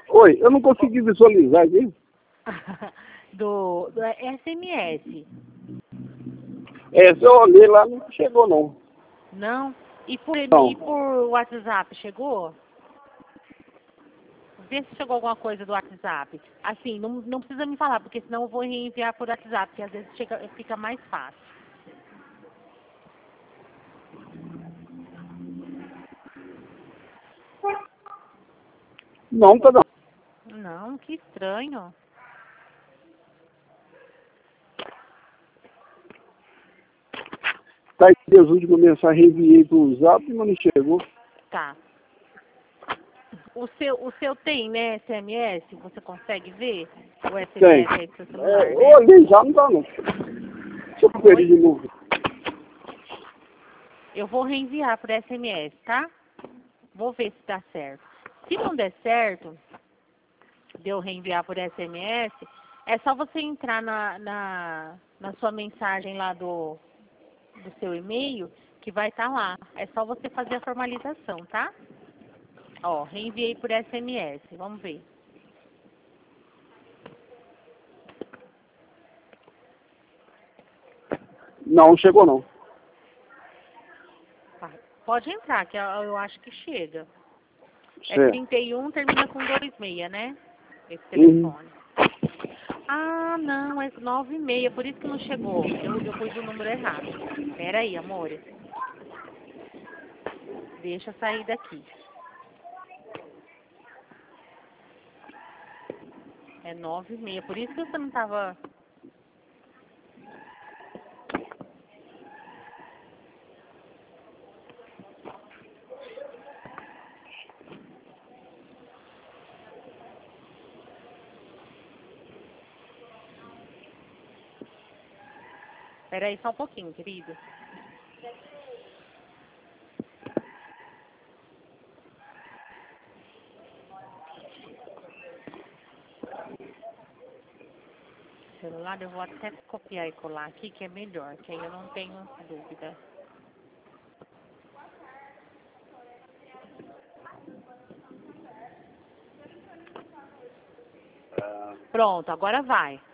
Oi, eu não consegui visualizar aqui. do SMS. Se eu olhei lá, não chegou não. Não? E Não. por WhatsApp chegou? Vê se chegou alguma coisa do WhatsApp. Assim, não precisa me falar, porque senão eu vou reenviar por WhatsApp, porque às vezes fica mais fácil. Não, tá não. Não, que estranho. Tá aqui as últimas mensagens, enviei pro Zap, mas não chegou. Tá. O seu tem, né, SMS? Você consegue ver? O Tem. SMS aí do seu celular, Eu né? olhei já, não tá não. Deixa eu conferir de novo. Eu vou reenviar por SMS, tá? Vou ver se dá certo. Se não der certo, de eu reenviar por SMS, é só você entrar na sua mensagem lá do seu e-mail, que vai estar lá. É só você fazer a formalização, tá? Ó, reenviei por SMS. Vamos ver. Não, chegou não. Tá. Pode entrar, que eu acho que chega. É Certo. 31, termina com 26, né? Esse telefone. Ah, não, é 96, por isso que não chegou. Eu pus o número errado. Pera aí, amores. Deixa eu sair daqui. É 96, por isso que você não tava... Pera aí só um pouquinho, querido. Celular eu vou até copiar e colar aqui, que é melhor, que aí eu não tenho dúvida. Pronto, agora vai.